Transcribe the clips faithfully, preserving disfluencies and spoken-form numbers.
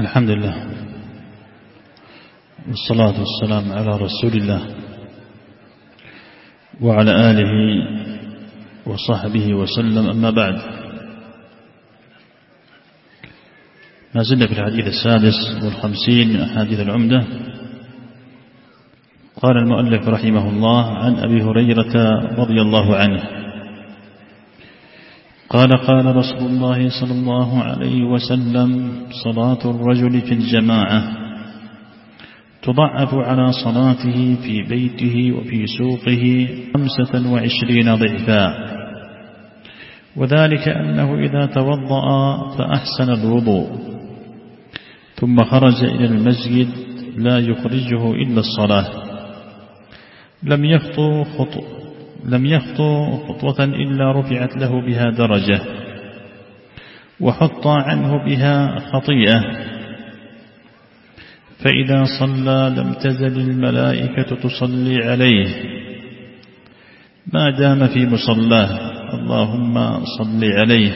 الحمد لله والصلاة والسلام على رسول الله وعلى آله وصحبه وسلم. أما بعد، ما زلنا في الحديث السادس والخمسين من أحاديث العمدة. قال المؤلف رحمه الله: عن أبي هريرة رضي الله عنه قال: قال رسول الله صلى الله عليه وسلم: صلاة الرجل في الجماعة تضعف على صلاته في بيته وفي سوقه خمسة وعشرين ضعفا، وذلك أنه إذا توضأ فأحسن الوضوء ثم خرج إلى المسجد لا يخرجه إلا الصلاة لم يخطو خطو لم يخطو خطوة إلا رفعت له بها درجة وحط عنه بها خطيئة، فإذا صلى لم تزل الملائكة تصلي عليه ما دام في مصلاه: اللهم صل عليه،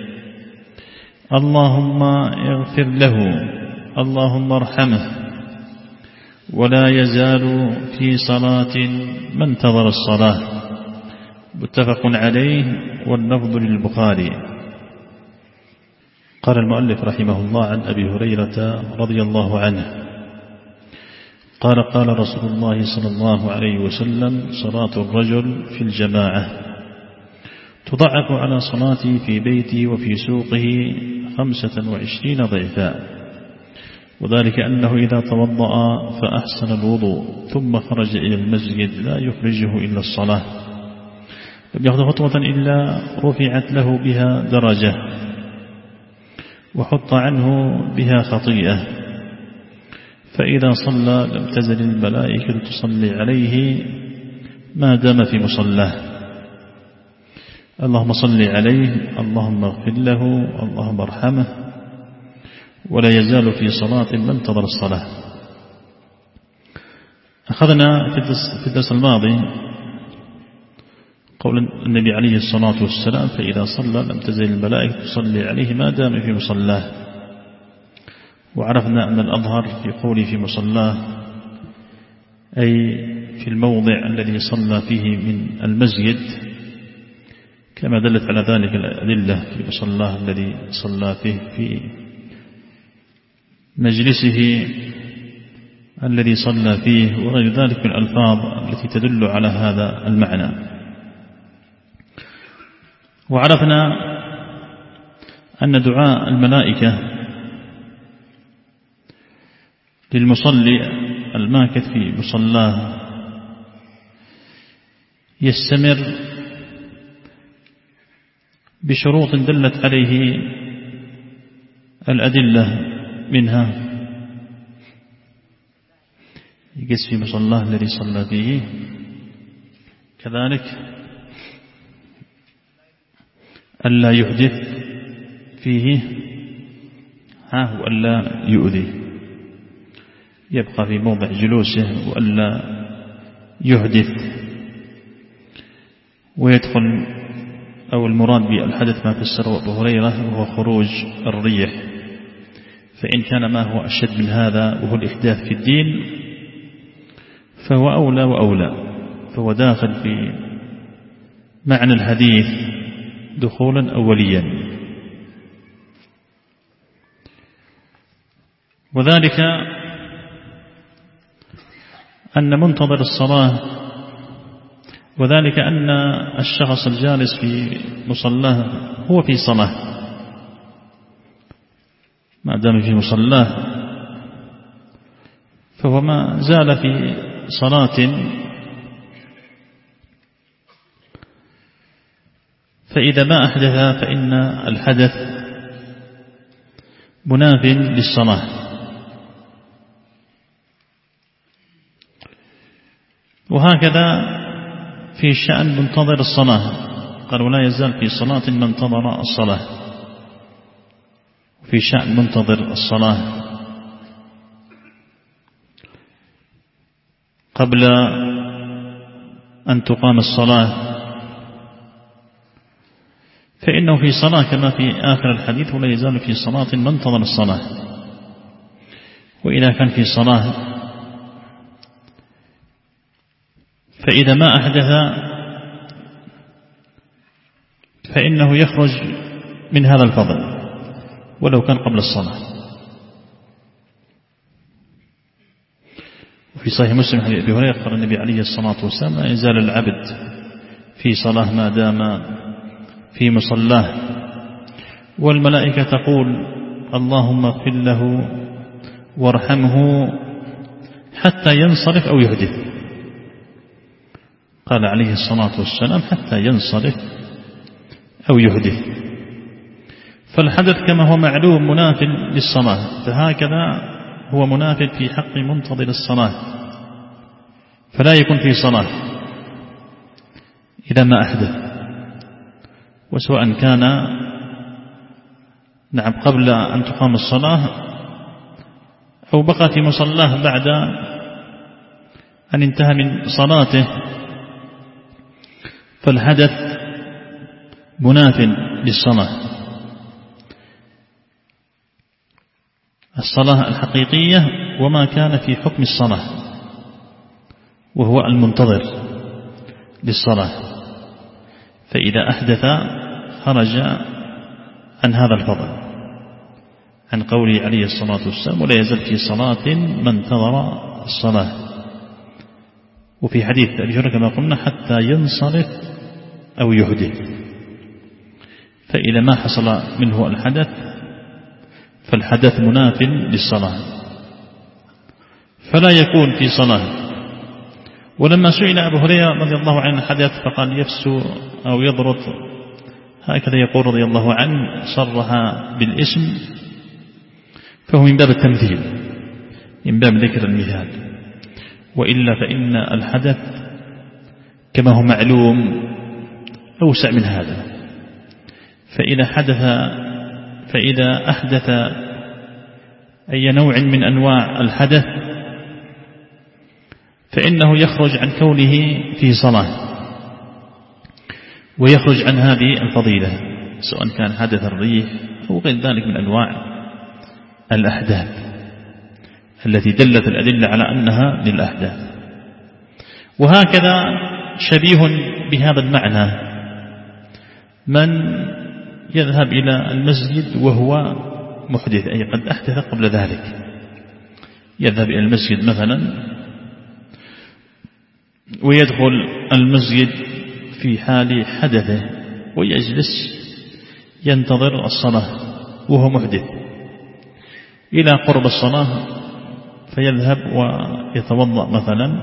اللهم اغفر له، اللهم ارحمه. ولا يزال في صلاة ما انتظر الصلاة. متفق عليه، واللفظ للبخاري. قال المؤلف رحمه الله: عن أبي هريرة رضي الله عنه قال: قال رسول الله صلى الله عليه وسلم: صلاة الرجل في الجماعة تضعف على صلاته في بيته وفي سوقه خمسة وعشرين ضعفا، وذلك أنه إذا توضأ فأحسن الوضوء ثم خرج إلى المسجد لا يخرجه إلا الصلاة لم يأخذ خطوة إلا رفعت له بها درجة وحط عنه بها خطيئة، فإذا صلى لم تزل الملائكة تصلي عليه ما دام في مصلاه: اللهم صل عليه، اللهم اغفر له، اللهم ارحمه. ولا يزال في صلاة ما انتظر الصلاة. أخذنا في الدرس الماضي قول النبي عليه الصلاة والسلام: فإذا صلى لم تزل الملائكة تصلي عليه ما دام في مصلاه. وعرفنا أن الأظهر في قوله في مصلاه أي في الموضع الذي صلى فيه من المسجد، كما دلت على ذلك الأدلة في مصلاه الذي صلى فيه في مجلسه الذي صلى فيه، وغير ذلك من الألفاظ التي تدل على هذا المعنى. وعرفنا أن دعاء الملائكة للمصلي الماكث في مصلاه يستمر بشروط دلت عليه الأدلة، منها يجلس في مصلاه الذي صلى فيه، كذلك ألا يحدث فيه ها وألا يؤذي، يبقى في موضع جلوسه وألا يحدث. ويدخل أو المراد بالحدث ما فسره أبو هريرة وهو خروج الريح، فإن كان ما هو أشد من هذا وهو الإحداث في الدين فهو أولى وأولى، فهو داخل في معنى الحديث دخولا أوليا. وذلك أن منتظر الصلاة وذلك أن الشخص الجالس في مصلاه هو في صلاة ما دام في مصلاه، فهو ما زال في صلاة، فإذا ما أحدث فإن الحدث مناف للصلاة. وهكذا في شأن منتظر الصلاة، قال: ولا يزال في صلاة من انتظر الصلاة. في شأن منتظر الصلاة قبل أن تقام الصلاة فإنه في صلاة كما في آخر الحديث: ولا يزال في صلاة من انتظر الصلاة. وإذا كان في صلاة فإذا ما أحدث فإنه يخرج من هذا الفضل ولو كان قبل الصلاة. وفي صحيح مسلم حديث أبي هريرة قال النبي عليه الصلاة والسلام: لا يزال العبد في صلاة ما دام في مصلاه، والملائكة تقول: اللهم اغفر له وارحمه حتى ينصرف أو يحدث. قال عليه الصلاة والسلام: حتى ينصرف أو يحدث. فالحدث كما هو معلوم مناف للصلاة، فهكذا هو مناف في حق منتظر الصلاة، فلا يكون في صلاة إذا ما أحدث، وسواء كان نعم قبل أن تقام الصلاة أو بقى في مصلاه بعد أن انتهى من صلاته، فالحدث مناف للصلاة. الصلاة الحقيقية وما كان في حكم الصلاة، وهو المنتظر للصلاة، فإذا أحدث خرج عن هذا الفضل، عن قوله عليه الصلاة والسلام: ولا يزال في صلاة من انتظر الصلاة. وفي حديث أبي هريرة كما قلنا: حتى ينصرف أو يحدث. فإذا ما حصل منه الحدث فالحدث مناف للصلاة، فلا يكون في صلاة. ولما سئل أبو هريرة رضي الله عنه الحدث فقال: يفسو أو يضرط، هكذا يقول رضي الله عنه، صرح بالاسم، فهو من باب التمثيل، من باب ذكر المثال. وإلا فإن الحدث كما هو معلوم أوسع من هذا. فإذا حدث فإذا أحدث أي نوع من أنواع الحدث فإنه يخرج عن كونه في صلاة، ويخرج عن هذه الفضيلة، سواء كان حدث الريح أو غير ذلك من أنواع الأحداث التي دلت الأدلة على أنها للأحداث. وهكذا شبيه بهذا المعنى من يذهب إلى المسجد وهو محدث، أي قد أحدث قبل ذلك، يذهب إلى المسجد مثلا ويدخل المسجد في حال حدثه ويجلس ينتظر الصلاة وهو محدث إلى قرب الصلاة، فيذهب ويتوضأ مثلا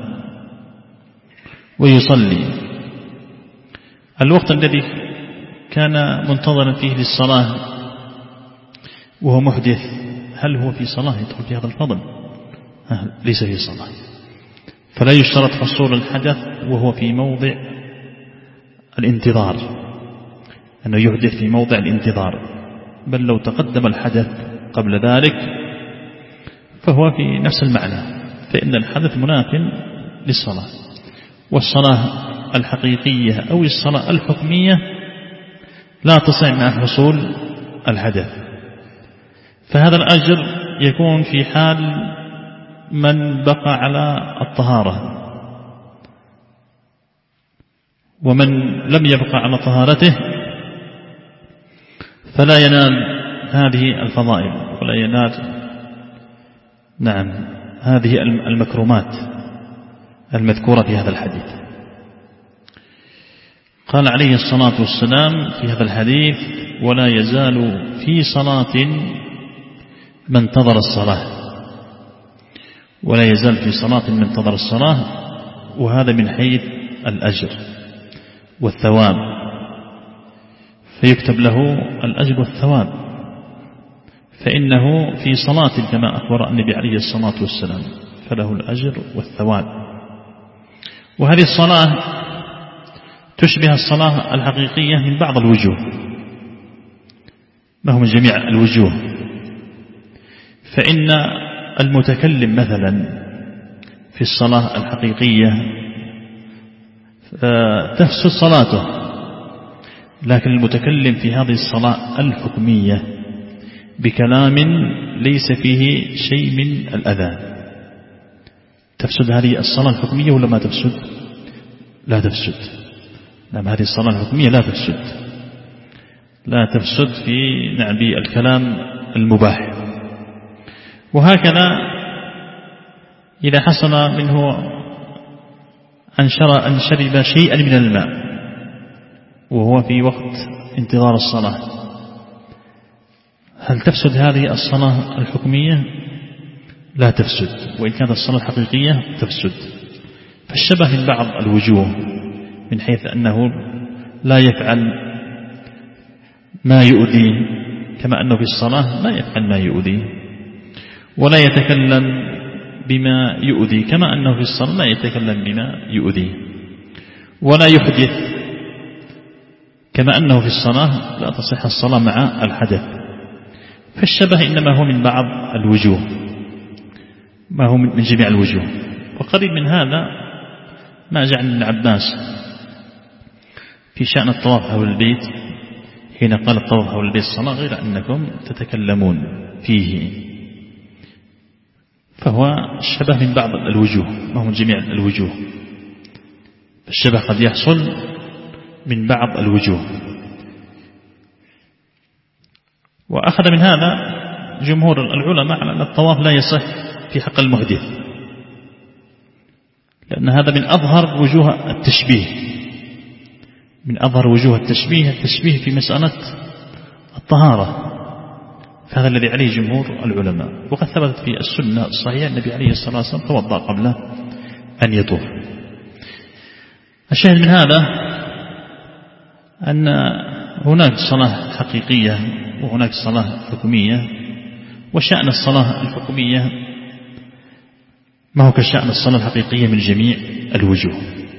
ويصلي. الوقت الذي كان منتظرا فيه للصلاة وهو محدث، هل هو في صلاة يدخل في هذا الفضل؟ ليس في صلاة. فلا يشترط حصول الحدث وهو في موضع الانتظار، أنه يحدث في موضع الانتظار، بل لو تقدم الحدث قبل ذلك فهو في نفس المعنى، فإن الحدث مناف للصلاة. والصلاة الحقيقية أو الصلاة الحكمية لا تصح مع حصول الحدث، فهذا الأجر يكون في حال من بقى على الطهارة، ومن لم يبقى على طهارته فلا ينال هذه الفضائل ولا ينال نعم هذه المكرمات المذكورة في هذا الحديث. قال عليه الصلاة والسلام في هذا الحديث: ولا يزال في صلاة من انتظر الصلاة. ولا يزال في صلاة من انتظر الصلاة، وهذا من حيث الأجر والثواب، فيكتب له الأجر والثواب، فإنه في صلاة كما أخبر النبي عليه الصلاة والسلام، فله الأجر والثواب. وهذه الصلاة تشبه الصلاة الحقيقية من بعض الوجوه، ما هو من جميع الوجوه. فإن المتكلم مثلا في الصلاة الحقيقية تفسد صلاته، لكن المتكلم في هذه الصلاة الحكمية بكلام ليس فيه شيء من الأذى، تفسد هذه الصلاة الحكمية ولا ما تفسد؟ لا تفسد. نعم هذه الصلاة الحكمية لا تفسد، لا تفسد في نعم الكلام المباح. وهكذا إذا حصل منه أن شرب شيئا من الماء وهو في وقت انتظار الصلاة، هل تفسد هذه الصلاة الحكمية؟ لا تفسد، وإن كانت الصلاة الحقيقية تفسد. فالشبه من بعض الوجوه من حيث أنه لا يفعل ما يؤذي كما أنه في الصلاة لا يفعل ما يؤذي، ولا يتكلم بما يؤذي كما أنه في الصلاة لا يتكلم بما يؤذي، ولا يحدث كما أنه في الصلاة لا تصح الصلاة مع الحدث. فالشبه إنما هو من بعض الوجوه، ما هو من جميع الوجوه. وقريب من هذا ما جعل ابن عباس في شأن الطواف حول البيت حين قال الطواف حول البيت الصلاة غير أنكم تتكلمون فيه، فهو الشبه من بعض الوجوه ما هو من جميع الوجوه. الشبه قد يحصل من بعض الوجوه. وأخذ من هذا جمهور العلماء على أن الطواف لا يصح في حق المحدث، لأن هذا من أظهر وجوه التشبيه، من أظهر وجوه التشبيه التشبيه في مسألة الطهارة، فهذا الذي عليه جمهور العلماء. وقد ثبتت في السنة الصحيحة النبي عليه الصلاة والسلام توضأ قبل أن يطوف. الشاهد من هذا أن هناك صلاة حقيقية وهناك صلاة حكمية، وشأن الصلاة الحكمية ما هو كشأن الصلاة الحقيقية من جميع الوجوه.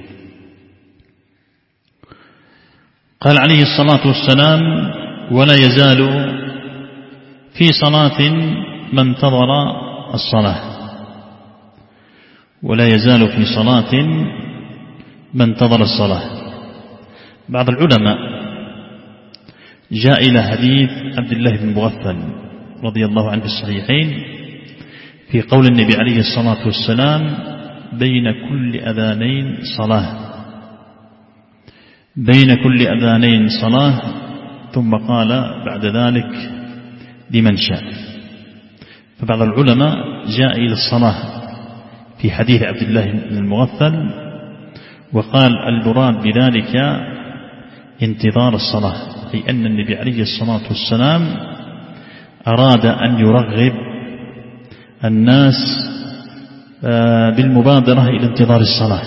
قال عليه الصلاة والسلام: ولا يزال في صلاة من انتظر الصلاة، ولا يزال في صلاة من انتظر الصلاة. بعض العلماء جاء إلى حديث عبد الله بن مغفل رضي الله عنه في الصحيحين في قول النبي عليه الصلاة والسلام: بين كل أذانين صلاة، بين كل أذانين صلاة، ثم قال بعد ذلك: لمن شاء. فبعض العلماء جاء إلى الصلاة في حديث عبد الله بن المغفل وقال المراد بذلك انتظار الصلاة، أي أن النبي عليه الصلاة والسلام أراد أن يرغب الناس بالمبادرة إلى انتظار الصلاة،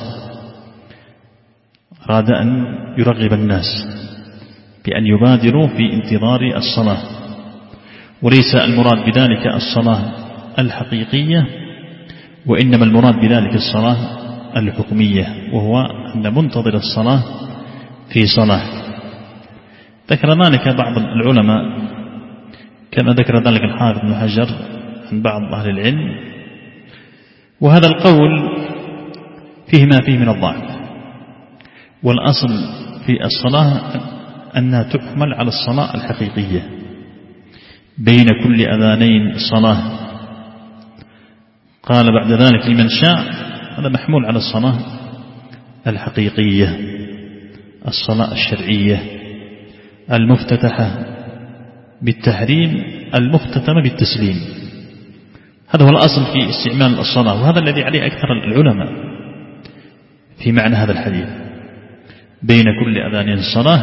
أراد أن يرغب الناس بأن يبادروا في انتظار الصلاة، وليس المراد بذلك الصلاة الحقيقية، وإنما المراد بذلك الصلاة الحكمية، وهو أن منتظر الصلاة في صلاة. ذكر ذلك بعض العلماء كما ذكر ذلك الحافظ بن حجر عن بعض أهل العلم، وهذا القول فيه ما فيه من الضعف، والأصل في الصلاة أنها تحمل على الصلاة الحقيقية. بين كل أذانين صلاة، قال بعد ذلك لمن شاء، هذا محمول على الصلاة الحقيقية، الصلاة الشرعية المفتتحة بالتحريم المختتمة بالتسليم. هذا هو الأصل في استعمال الصلاة، وهذا الذي عليه أكثر العلماء في معنى هذا الحديث: بين كل أذانين صلاة،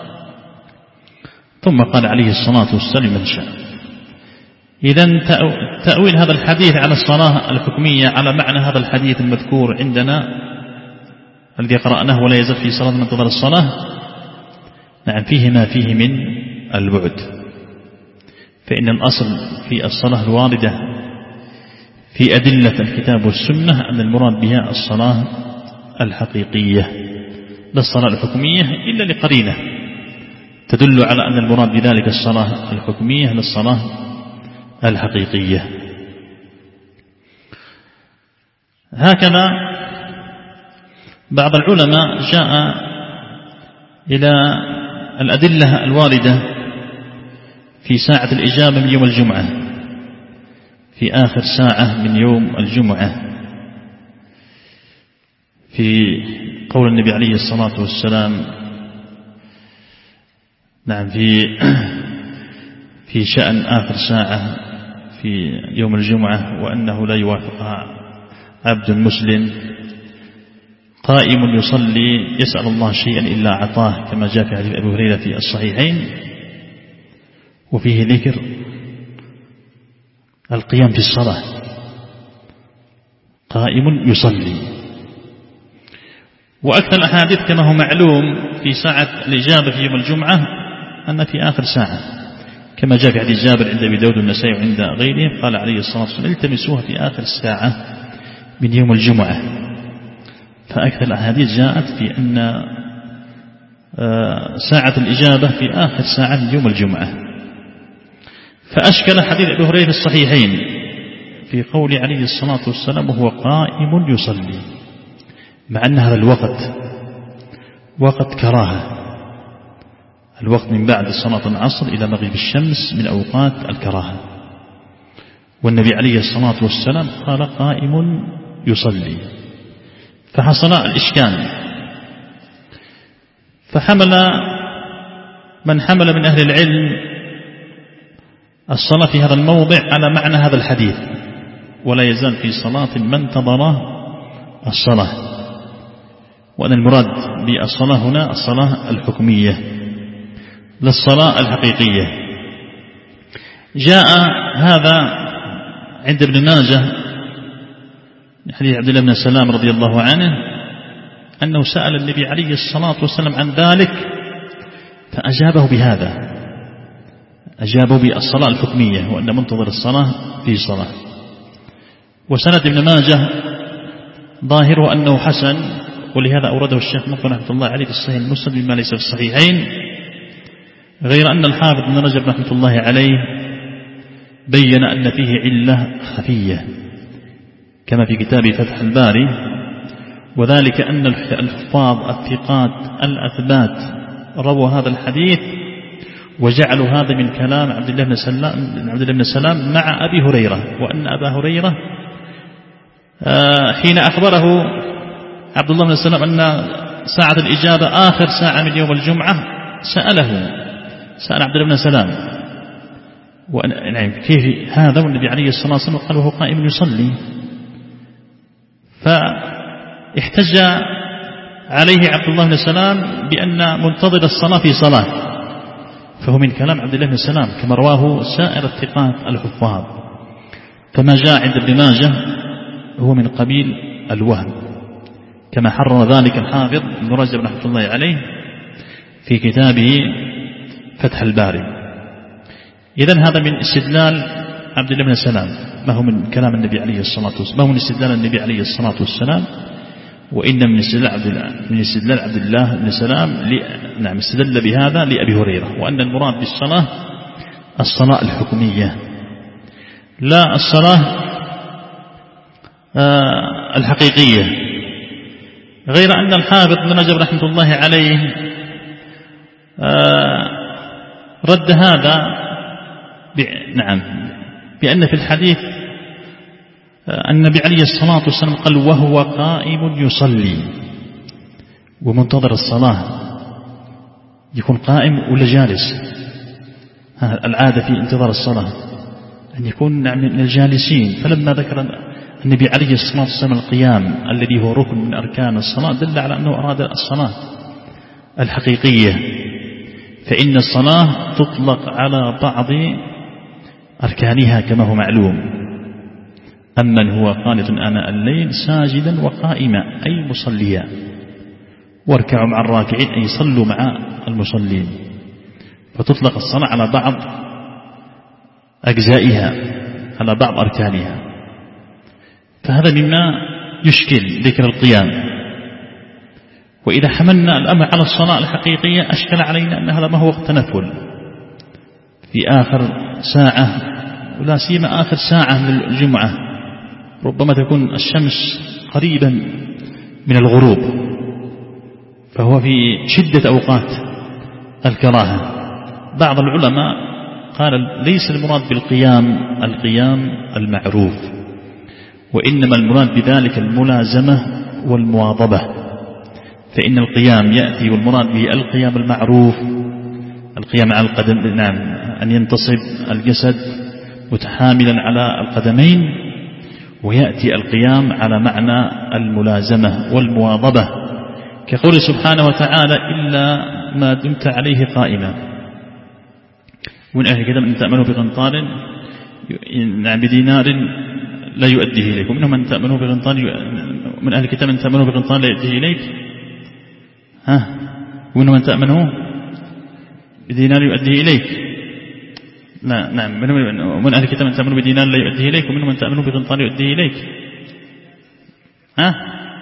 ثم قال عليه الصلاة والسلام من شاء. إذن تأويل هذا الحديث على الصلاة الحكمية على معنى هذا الحديث المذكور عندنا الذي قرأناه: ولا يزال في صلاة من انتظر الصلاة، نعم فيه ما فيه من البعد. فإن الأصل في الصلاة الواردة في أدلة الكتاب والسنة أن المراد بها الصلاة الحقيقية لا الصلاة الحكمية، إلا لقرينة تدل على أن المراد بذلك الصلاة الحكمية لا الصلاة الحقيقية. هكذا بعض العلماء جاء إلى الأدلة الواردة في ساعة الإجابة من يوم الجمعة، في آخر ساعة من يوم الجمعة، في قول النبي عليه الصلاة والسلام نعم في في شأن آخر ساعة في يوم الجمعة، وأنه لا يوافقها عبد مسلم قائم يصلي يسأل الله شيئا إلا أعطاه، كما جاء في حديث أبي هريرة في الصحيحين، وفيه ذكر القيام في الصلاة، قائم يصلي. وأكثر الأحاديث كما هو معلوم في ساعة الإجابة في يوم الجمعة أن في آخر ساعة، كما جاء في حديث جابر عند أبي داود والنسائي وعند غيره، قال عليه الصلاة والسلام التمسوها في آخر الساعة من يوم الجمعة. فأكثر الأحاديث جاءت في أن ساعة الإجابة في آخر ساعة من يوم الجمعة. فأشكل حديث أبي هريرة في الصحيحين في قول عليه الصلاة والسلام وهو قائم يصلي، مع أن هذا الوقت وقت كراهة، الوقت من بعد صلاة العصر إلى مغيب الشمس من أوقات الكراهة، والنبي عليه الصلاة والسلام قال قائم يصلي. فحصل الإشكال، فحمل من حمل من أهل العلم الصلاة في هذا الموضع على معنى هذا الحديث، ولا يزال في صلاة من انتظر الصلاة، وأن المراد بالصلاة هنا الصلاة الحكمية للصلاة الحقيقية. جاء هذا عند ابن ماجه حديث عبد الله بن سلام رضي الله عنه أنه سأل النبي عليه الصلاة والسلام عن ذلك فأجابه بهذا، أجابه بالصلاة الحكمية، وأن منتظر الصلاة في صلاة. وسند ابن ماجه ظاهره أنه حسن، ولهذا أورده الشيخ مقبل رحمة الله عليه في الصحيح المسند بما ليس في الصحيحين، غير أن الحافظ بن رجب رحمة الله عليه بين أن فيه علة خفية كما في كتاب فتح الباري، وذلك أن الحفاظ الثقات الأثبات رووا هذا الحديث وجعلوا هذا من كلام عبد الله بن سلام عبد الله بن سلام مع أبي هريرة، وأن أبا هريرة حين أخبره عبد الله بن سلام أن ساعة الإجابة آخر ساعة من يوم الجمعة سأله سأل عبد الله بن سلام وأن كيف هذا، والنبي عليه الصلاة والسلام قال وهو قائم يصلي، فاحتج عليه عبد الله بن سلام بأن منتظر الصلاة في صلاة، فهو من كلام عبد الله بن سلام كما رواه سائر الثقات الحفاظ، كما جاء عند ابن ماجه هو من قبيل الوهم، كما حرر ذلك الحافظ ابن رجب رحمة الله عليه في كتابه فتح الباري. إذن هذا من استدلال عبد الله بن سلام، ما هو من كلام النبي عليه الصلاة والسلام، ما هو من استدلال النبي عليه الصلاة والسلام، وإن من استدلال عبد الله من استدلال عبد الله بن سلام ل... نعم استدل بهذا لأبي هريرة، وأن المراد بالصلاة الصلاة الحكمية لا الصلاة آه الحقيقية، غير أن الحافظ بن رجب رحمة الله عليه آه رد هذا ب... نعم بأن في الحديث النبي عليه الصلاة والسلام قال وهو قائم يصلي، ومنتظر الصلاة يكون قائم ولا جالس، العادة في انتظار الصلاة أن يكون من الجالسين، فلما ذكر النبي عليه الصلاة والسلام القيام الذي هو ركن من أركان الصلاة دل على أنه أراد الصلاة الحقيقية، فإن الصلاة تطلق على بعض أركانها كما هو معلوم، أمن هو قانت آناء الليل ساجدا وقائما أي مصليا، واركعوا مع الراكعين أي صلوا مع المصلين، فتطلق الصلاة على بعض أجزائها على بعض أركانها. فهذا مما يشكل ذكر القيام. وإذا حملنا الأمر على الصلاة الحقيقية أشكل علينا أن هذا ما هو وقت تنفل في آخر ساعة، ولا سيما آخر ساعة من الجمعة، ربما تكون الشمس قريبا من الغروب، فهو في شدة أوقات الكراهة. بعض العلماء قال ليس المراد بالقيام القيام المعروف، وإنما المراد بذلك الملازمة والمواظبة. فإن القيام يأتي والمراد به القيام المعروف، القيام على القدم، نعم، أن ينتصب الجسد متحاملا على القدمين، ويأتي القيام على معنى الملازمة والمواظبة، كقول سبحانه وتعالى إلا ما دمت عليه قائما. ومن أهل الكتاب من تأمنه بقنطار نعم بدينار لا يؤديه إليك، ومنهم من تأمنه بقنطار من أهل الكتاب من تأمنه بقنطار لا يؤديه إليك، ها، ومنهم من تأمنه بدينار يؤديه إليك، لا نعم، من أهل الكتاب من تأمنه بدينار لا يؤديه إليك، ومنهم من تأمنه بقنطار يؤديه إليك، ها،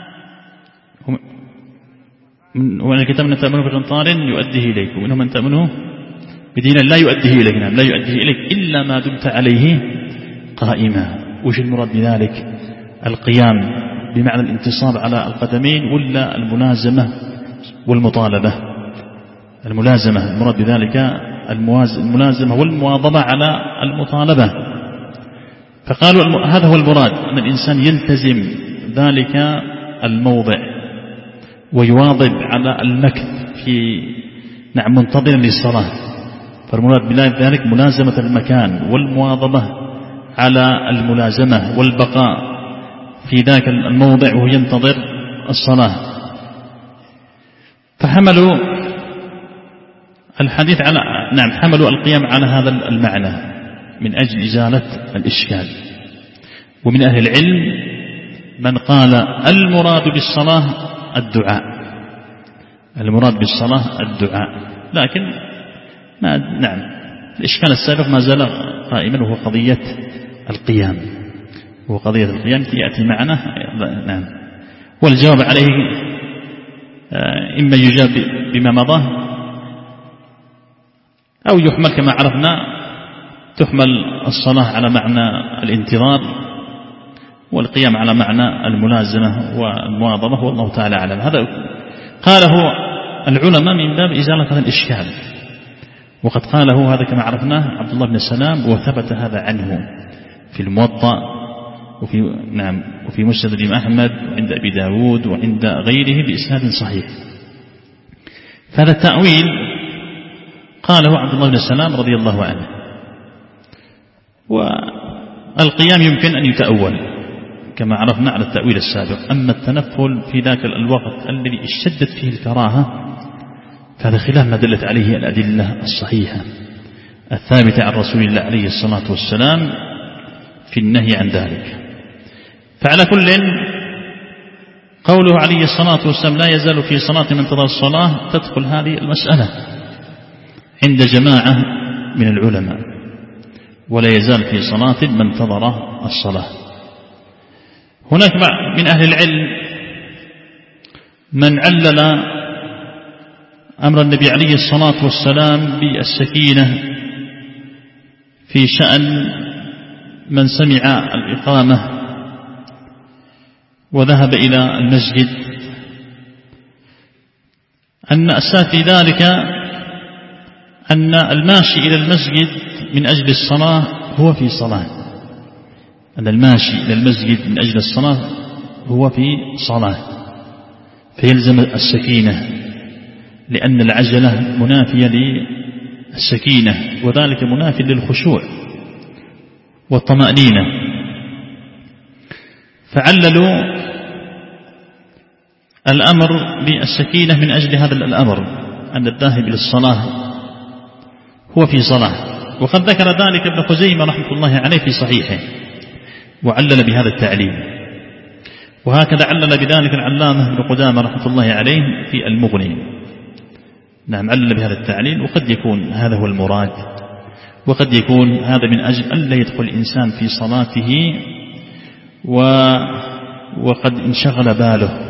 ومن الكتاب من تأمنه بقنطار يؤديه إليك، ومنهم من تأمنه بدينار لا يؤديه إليك، نعم، لا يؤديه إليك إلا ما دمت عليه قائما. وش المراد بذلك؟ القيام بمعنى الانتصاب على القدمين، ولا الملازمة والمطالبة؟ الملازمة المراد بذلك الملازمة والمواظبة على المطالبة. فقالوا هذا هو المراد، أن الإنسان يلتزم ذلك الموضع ويواظب على المكث في نعم منتظرا للصلاة. فالمراد بذلك ملازمة المكان والمواظبة على الملازمة والبقاء في ذاك الموضع وهو ينتظر الصلاة. فحملوا الحديث على نعم حملوا القيام على هذا المعنى من أجل إزالة الإشكال. ومن أهل العلم من قال المراد بالصلاة الدعاء، المراد بالصلاة الدعاء، لكن ما نعم الإشكال السابق ما زال قائما، وهو قضية القيام، وهو قضية القيام يأتي معنا، نعم. والجواب عليه إما يجاب بما مضى أو يحمل كما عرفنا، تحمل الصلاة على معنى الانتظار، والقيام على معنى الملازمة والمواظبة، والله تعالى أعلم. هذا قاله العلماء من باب إزالة هذا الإشكال، وقد قاله هذا كما عرفناه عبد الله بن السلام، وثبت هذا عنه في الموطأ وفي نعم وفي مسند الإمام أحمد وعند أبي داود وعند غيره بإسناد صحيح. فهذا التأويل قاله عبد الله بن السلام رضي الله عنه. والقيام يمكن أن يتأول كما عرفنا على التأويل السابق، أما التنفل في ذاك الوقت الذي اشتدت فيه الكراهة فهذا خلاف ما دلت عليه الأدلة الصحيحة الثابتة عن رسول الله عليه الصلاة والسلام في النهي عن ذلك. فعلى كل قوله عليه الصلاة والسلام لا يزال في صلاة من انتظر الصلاة، تدخل هذه المسألة عند جماعة من العلماء، ولا يزال في صلاة من انتظر الصلاة. هناك من أهل العلم من علل أمر النبي عليه الصلاة والسلام بالسكينة في شأن من سمع الإقامة وذهب إلى المسجد، أن أساس في ذلك أن الماشي إلى المسجد من أجل الصلاة هو في صلاة، أن الماشي إلى المسجد من أجل الصلاة هو في صلاة، فيلزم السكينة، لأن العجلة منافية للسكينة، وذلك منافي للخشوع والطمأنينة. فعللوا الأمر بالسكينة من أجل هذا الأمر، أن الذاهب للصلاة هو في صلاة. وقد ذكر ذلك ابن خزيمة رحمة الله عليه في صحيحه، وعلل بهذا التعليل. وهكذا علل بذلك العلامة ابن قدامة رحمة الله عليه في المغني، نعم علل بهذا التعليل. وقد يكون هذا هو المراد، وقد يكون هذا من أجل أن لا يدخل الإنسان في صلاته و وقد انشغل باله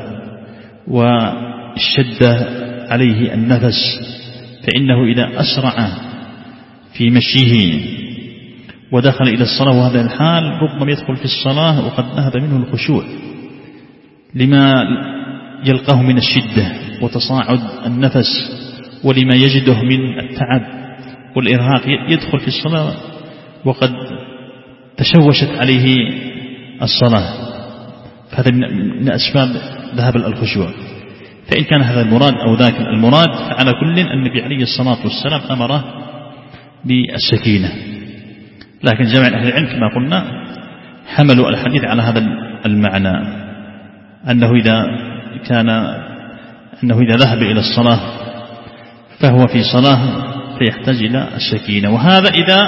واشتد عليه النفس، فإنه إذا أسرع في مشيه ودخل إلى الصلاة وهذا الحال ربما يدخل في الصلاة وقد ذهب منه الخشوع لما يلقاه من الشدة وتصاعد النفس، ولما يجده من التعب والإرهاق يدخل في الصلاة وقد تشوشت عليه الصلاة، فهذا من أسباب ذهاب الخشوع. فإن كان هذا المراد أو ذاك المراد، فعلى كل النبي عليه الصلاة والسلام أمره بالسكينة. لكن جمع أهل العلم كما قلنا حملوا الحديث على هذا المعنى، أنه إذا كان أنه إذا ذهب إلى الصلاة فهو في صلاة فيحتاج إلى السكينة. وهذا إذا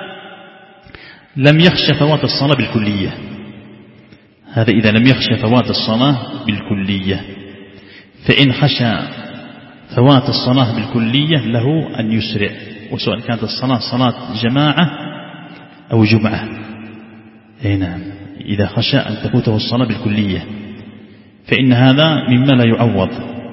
لم يخشى فوات الصلاة بالكلية، هذا إذا لم يخشى فوات الصلاة بالكلية. فإن خشى فوات الصلاة بالكلية له أن يسرع، وسواء كانت الصلاة صلاة جماعة أو جمعة. أي نعم، إذا خشى أن تفوته الصلاة بالكلية فإن هذا مما لا يعوض.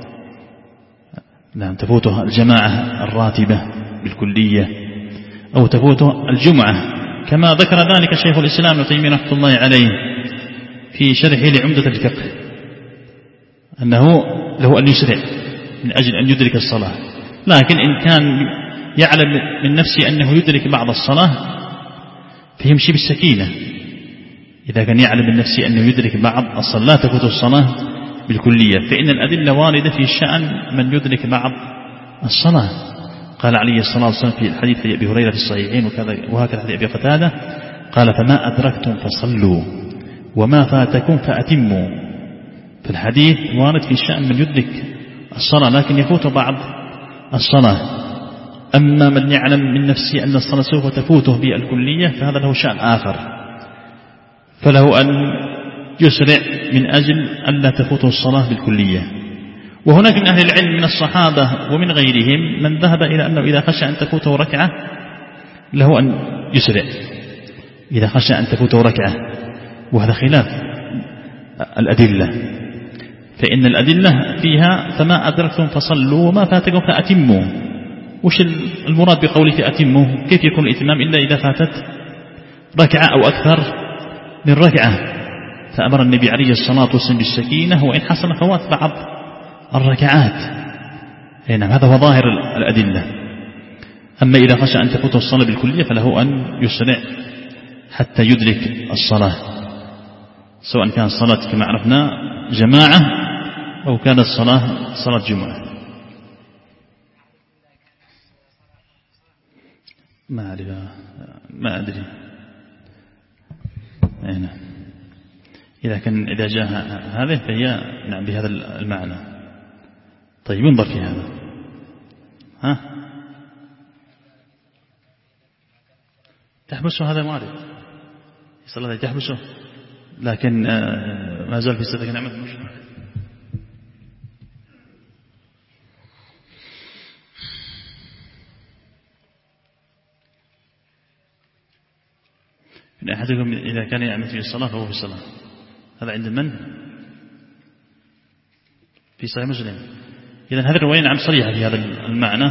نعم، تفوته الجماعة الراتبة بالكلية أو تفوته الجمعة، كما ذكر ذلك شيخ الإسلام ابن تيمية رحمة الله عليه في شرحه لعمدة الفقه، أنه له أن يسرع من أجل أن يدرك الصلاة. لكن إن كان يعلم من نفسه أنه يدرك بعض الصلاة فيمشي بالسكينة. إذا كان يعلم من نفسه أنه يدرك بعض الصلاة لا تفوت الصلاة بالكلية، فإن الأدلة واردة في شأن من يدرك بعض الصلاة. قال عليه الصلاة والسلام في الحديث في أبي هريرة في الصحيحين وهكذا حديث أبي قتادة قال: فما أدركتم فصلوا وما فاتكم فأتموا. فالحديث وارد في شأن من يدرك الصلاة لكن يفوت بعض الصلاة. أما من يعلم من نفسه أن الصلاة سوف تفوته بالكلية فهذا له شأن آخر، فله أن يسرع من أجل أن لا تفوته الصلاة بالكلية. وهناك من أهل العلم من الصحابة ومن غيرهم من ذهب إلى أنه إذا خشى أن تفوته ركعة له أن يسرع، إذا خشى أن تفوته ركعة، وهذا خلاف الأدلة. فإن الأدلة فيها فما أدركتم فصلوا وما فاتكم فأتموا. وش المراد بقوله فأتموا؟ كيف يكون الإتمام إلا إذا فاتت ركعة أو أكثر من ركعة؟ فأمر النبي عليه الصلاة والسلام بالسكينة وإن حصل فوات بعض الركعات. نعم، هذا هو ظاهر الأدلة. أما إذا خشى أن تفوته الصلاة بالكلية فله أن يسرع حتى يدرك الصلاة، سواء كان الصلاة كما عرفنا جماعة أو كانت الصلاة صلاة جمعة. ما أدري ما أدري نعم. إذا كان إذا جاء هذا فهي نعم بهذا المعنى. طيب انظر في هذا، ها تحبسه هذا معرض صلاة تحبسه، لكن ما زال في صدق نعمة المشكلة. إن أحدكم إذا كان يعمل في الصلاة فهو في الصلاة. هذا عند من؟ في صحيح مسلم. إذا هذه الرواية نعم صريحة في هذا المعنى.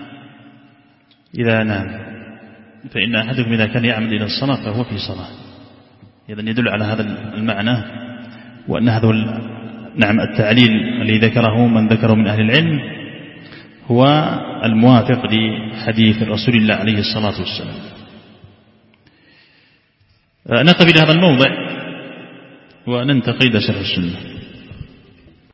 إذا نعم فإن أحدكم إذا كان يعمل إلى الصلاة فهو في صلاة. إذا يدل على هذا المعنى، وأن هذا نعم التعليل الذي ذكره من ذكره من أهل العلم هو الموافق لحديث رسول الله عليه الصلاة والسلام. نقف إلى هذا الموضع وننتقل إلى شرح السنة.